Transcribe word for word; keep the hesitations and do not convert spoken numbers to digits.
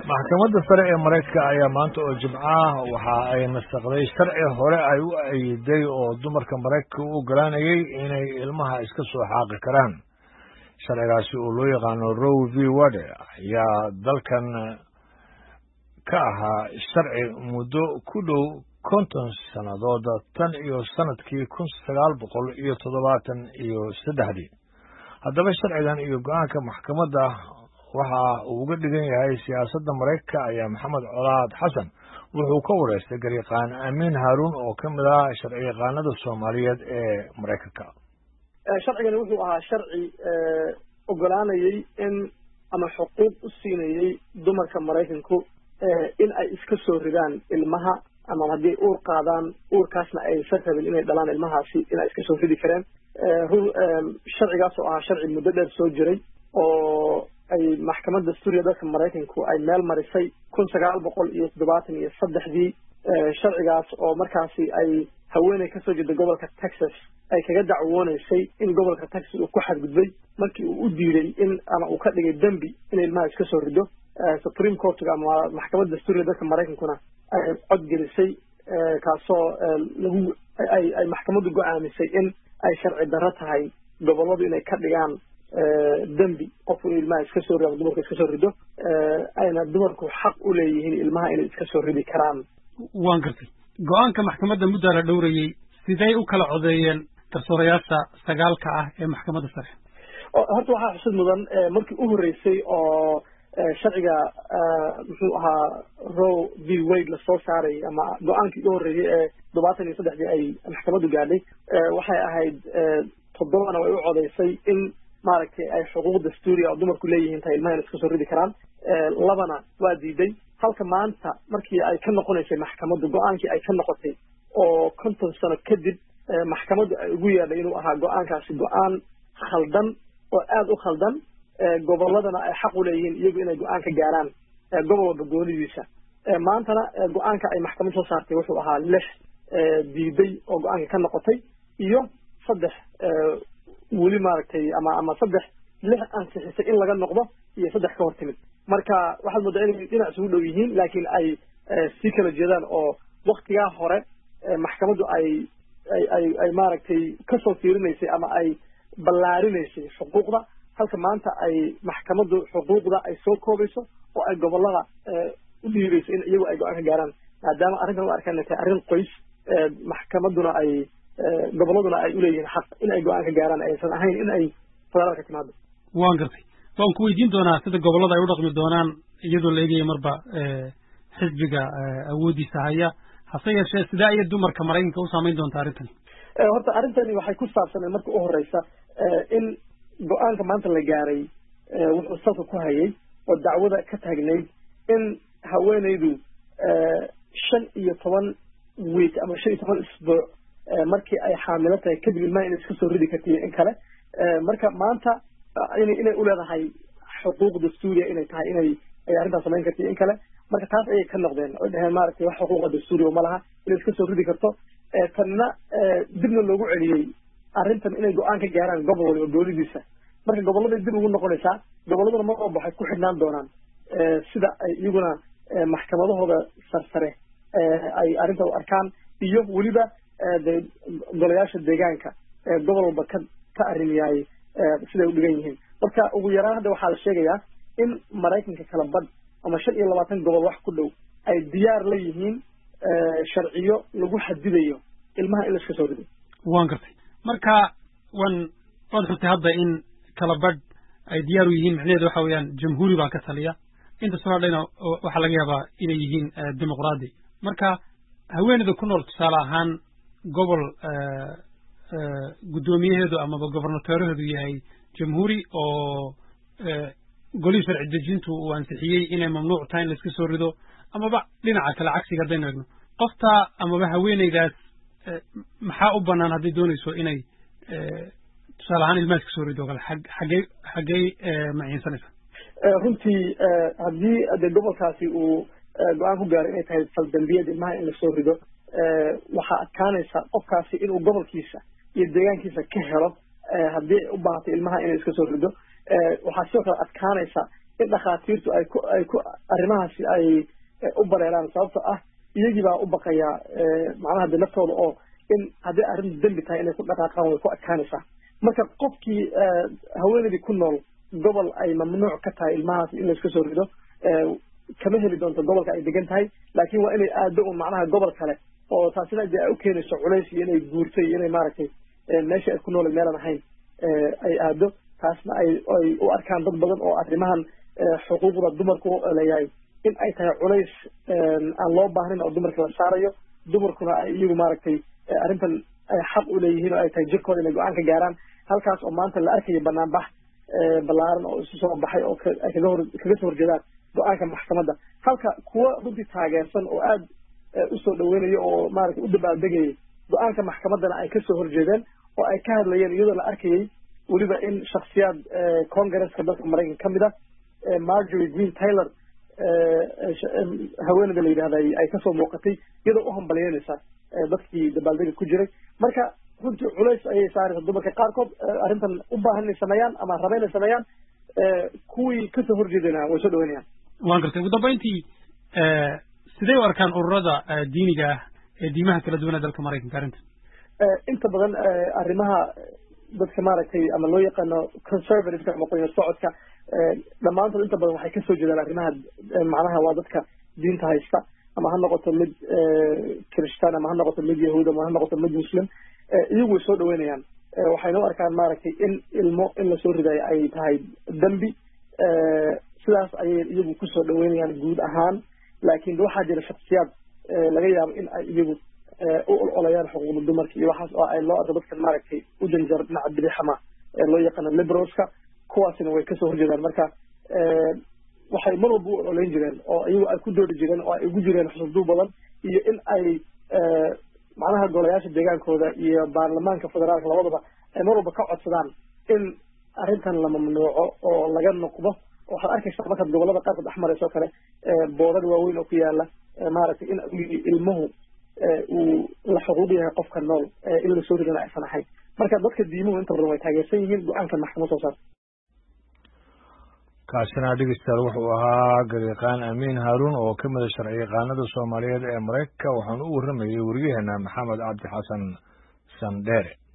maxkamadda sare ee Mareykanka ayaa maanta oo Jimco ah waxa ay nasaqday sharci hore ay u ayiday oo dumarka Mareykanka u ogolaanayay inay ilmaha iska soo xaaqi karaan. Sharcigaasi oo loo yaqaano Roe v. Wade ayaa dalkan ka ahaa sharci muddo ku dhow konton sannadood tan iyo sanadkii kun sagaal boqol iyo toddobaatan iyo saddexdii. Haddaba sharcigan iyo go'aanka maxkamadda waxa uu uga dhigan yahay siyaasadda Mareykanka ayaa Maxamed Colaad Xasan wuxuu ka wareystay garyaqaan Amiin Haruun oo ka mid ah sharciyaqaanada Soomaaliyeed ee Mareykanka. sharcigani wuxuu ahaa sharci ogolaanayay in ama xuquuq u siinayay dumarka Mareykanku in ay iska soo ridaan ilmaha ama haddii uur qaadaan uurkaasna ay rabin inay dhalaan ilmahaasi in ay iska soo ridi kareen. sharcigaas oo ahaa sharci muddo dheer soo jiray oo ay maxkamadda Suuriya dalka Mareykanku ay meel marisay kun sagaal boqol iyo toddobaatan iyo saddexdii. sharcigaas oo markaasi ay haweeney ka soo jeeda gobolka Texas ay kaga dacwoonaysay in gobolka Texas uu ku xadgudbay markii uu u diiday in ama uu ka dhigay dambi in ilmaha iska soo rido. Supreme Court ama maxkamadda Suuriya dalka Mareykankuna ay cod gelisay kaasoo lagu ay ay maxkamaddu go'aamisay in ay sharci darro tahay gobolladu inay ka dhigaan dambi qofku in ilmaha iska soo rido dumarka iska soo rido ayna dumarku xaq u leeyihiin ilmaha inay iska soo ridi karaan. waan gartay go'aanka maxkamadda muddo la dhowrayay sidee u kala codeeyeen garsoorayaasha sagaalka ah ee maxkamadda sare? horta waxaa xusid mudan markii u horreysay oo sharciga muxuu ahaa Roe v. Wade la soo saaray ama go'aankii u horreeyay ee toddobaatan iyo saddexdii ay maxkamaddu gaadhay waxay ahayd toddobana way u codeysay in maaragtay ay xuquuq dastuuriya oo dumarku leeyihiin tahay ilmaha iska soo ridi karaan. labana waa diiday halka maanta markii ay ka noqonaysay maxkamaddu go'aankii ay ka noqotay oo konton sano kadib maxkamaddu ay ugu yeedhay inuu ahaa go'aankaasi go'aan khaldan oo aad u khaldan gobolladana ay xaq u leeyihiin iyagu inay go'aan ka gaaraan gobol walba goonidiisa. maantana go'aanka ay maxkamad soo saartay wuxuu ahaa lix diiday oo go'aanka ka noqotay iyo saddex weli maaragtay ama ama saddex lix ansixisay in laga noqdo iyo saddex ka hor timid. marka waxaad moodaa inay dhinac isugu dhow yihiin laakiin ay sii kala jeedaan oo waktigaa hore maxkamaddu ay ay ay ay maaragtay kasoo fiirinaysay ama ay ballaarinaysay xuquuqda halka maanta ay maxkamaddu xuquuqda ay soo koobayso oo ay gobollada u dhiibayso in iyagu ay go'aan ka gaaraan maadaama arrintan u arkaan tahay arrin qoys maxkamadduna ay gobolladuna ay u leeyihiin xaq in ay go'aan ka gaaraan aysan ahayn in ay federaalka timaado. waan gartay waan ku weydiin doonaa sida gobollada ay u dhaqmi doonaan iyadoo la eegaya marba xisbiga awooddiisa haya hase yeeshee sidee ayay dumarka Mareykanka u saamayn doontaa arrintani? horta arrintani waxay ku saabsanay marka u horreysa in go'aanka maanta la gaaray wuxuu salka ku hayay oo dacwada ka taagnayd in haweenaydu shan iyo toban week ama shan iyo toban isbuuc markii ay xaamilo tahay kadib ilmaha inay iska soo ridi kartiyo in kale marka maanta inay inay u leedahay xuquuq dastuuriya inay tahay inay ay arrintaas samayn kartiyo in kale marka taas ayay ka noqdeen oo dhaheen maaragtay wax xuquuqa dastuuriya ma laha inay iska soo ridi karto tanna dibna loogu celiyey arrintan inay go'aan ka gaaraan gobol waliba goolidiisa. marka gobolladay dib ugu noqonaysaa gobolladuna mar walba waxay ku xidhnaan doonaan sida ay iyaguna maxkamadahooda sarsare ay arrinta u arkaan iyo weliba golayaasha deegaanka gobol walba ka ka arrimiyaay siday u dhigan yihiin. marka ugu yaraan hadda waxaa la sheegayaa in Mareykanka kala badh ama shan iyo labaatan gobol wax ku dhow ay diyaar la yihiin sharciyo lagu xadidayo ilmaha in la iska soo rido. waan gartay marka wan waad xusay hadda in kala badh ay diyaar u yihiin macnaheedu waxa weeyaan jamhuuri baa ka taliya inta soo hadhayna waxaa laga yaabaa inay yihiin dimuqraadi. marka haweeneyda ku nool tusaale ahaan gobol guddoomiyaheedu amaba gobornatoorheedu yahay jamhuuri oo golihii sharci dejintu uu ansixiyey inay mamnuuc tahay in la iska soo rido amaba dhinaca kale cagsiga haddaynu eegno qofta amaba haweeneydaas maxaa u bannaan hadday doonayso inay tusaale ahaan ilmaha iska soo rido o kale xaggey xaggey maciinsanaysa? runtii haddii de gobolkaasi uu go'aan ku gaaray inay tahay faldambiyad ilmaha in la soo rido waxaa adkaanaysa qofkaasi inuu gobolkiisa iyo deegaankiisa ka helo haddii ay u baahatay ilmaha inay iska soo rido. waxaa sidoo kale adkaanaysa in dhakhaatiirtu ay ku ay ku arrimahaasi ay u bareeraan sababta ah iyagii baa u baqaya macnaha de naftooda oo in haddii arrin dembi tahay inay ku dhaqaaqaan way ku adkaanaysaa marka qofkii haweeneydii ku nool gobol ay mamnuuc ka tahay ilmahaas in layska soo rido kama heli doonto gobolka ay degan tahay laakiin waa inay aado un macnaha gobol kale oo taasina dee ay u keenayso culays iyo inay guurtay iyo inay maaragtay meesha ay ku nool meelan ahayn ay aado taasna ay ay u arkaan dad badan oo arrimahan xuquuqda dumarku leeyahay in ay tahay culays aan loo baahnayn oo dumarka la saarayo dumarkuna ay iyagu maaragtay arrintan ay xaq u leeyihiin oo ay tahay jirkooda inay go-aan ka gaaraan halkaas oo maanta la arkayo banaanbax ballaaran oo isu soo baxay oo ay kaga hor kaga soo horjeedaan go-aanka maxkamadda halka kuwa runtii taageersan oo aad usoo dhaweynayo oo maaragtay u dabaaldegayay go-aanka maxkamaddana ay kasoo horjeedeen oo ay ka hadlayeen iyadoo la arkayay weliba in shaksiyaad congresska dalka maraykanka ka mid ah marjorie green taylor haweeneyda la yidhahda ay kasoo muuqatay iyadoo u hambalyeynaysa dadkii dabaaldega ku jiray marka runtii culays ayay saaraysa dumarka qaarkood arrintan u baahan inay sameeyaan ama raba inay sameeyaan kuwii kasoo horjeedana way soo dhaweynayaan waan gartay ugu dambeyntii sidee u arkaan ururada diiniga ah ee diimaha kala duwan ee dalka maraykanka arrintan inta badan arrimaha dadka maaragtay ama loo yaqaano conservativeka ama qoyar socodka dhammaantood inta badan waxay kasoo jeedaan arrimaha macnaha waa dadka diinta haysta ama ha noqoto mid kiristaan ama ha noqoto mid yahuud ama ha noqoto mid muslim iyagu way soo dhaweynayaan waxayna u arkaan maaragtay in ilmo in lasoo ridayo ay tahay dembi sidaas ayay iyagu kusoo dhaweynayaan guud ahaan laakiin waxaa jira shaksiyaad laga yaabo in ay iyagu u ololayaan xuquuqda dumarka iyo waxaas oo ay loo arko dadkan maaragtay u janjar dhinaca bidixama ee loo yaqaano liberalska kuwaasina way kasoo horjeedaan marka waxay mar walba u ololeyn jireen oo iyagu ay ku doodi jireen oo ay ugu jireen xusuusduu badan iyo in ay macnaha golayaasha deegaankooda iyo baarlamaanka federaalka labadaba ay mar walba ka codsadaan in arrintan la mamnuuco oo laga noqdo waxaad arkaysaa markaad gobolada qaarkood dhex marayso kale boodad waaweyn oo ku yaala maaragtay in ilmuhu uu la xuquuq yahay qofka nool in la soo ridana aysan ahayn marka dadka diimuhu inta badan way taageersan yihiin go-aanka maxkamad soo saarta kaasina dhegeystayaal wuxuu ahaa garyaqaan amiin haaruun oo ka mida sharci yaqaanada soomaaliyeed ee maraykanka waxaanu u warramayay weriyaheena maxamed cabdi xasan sandheere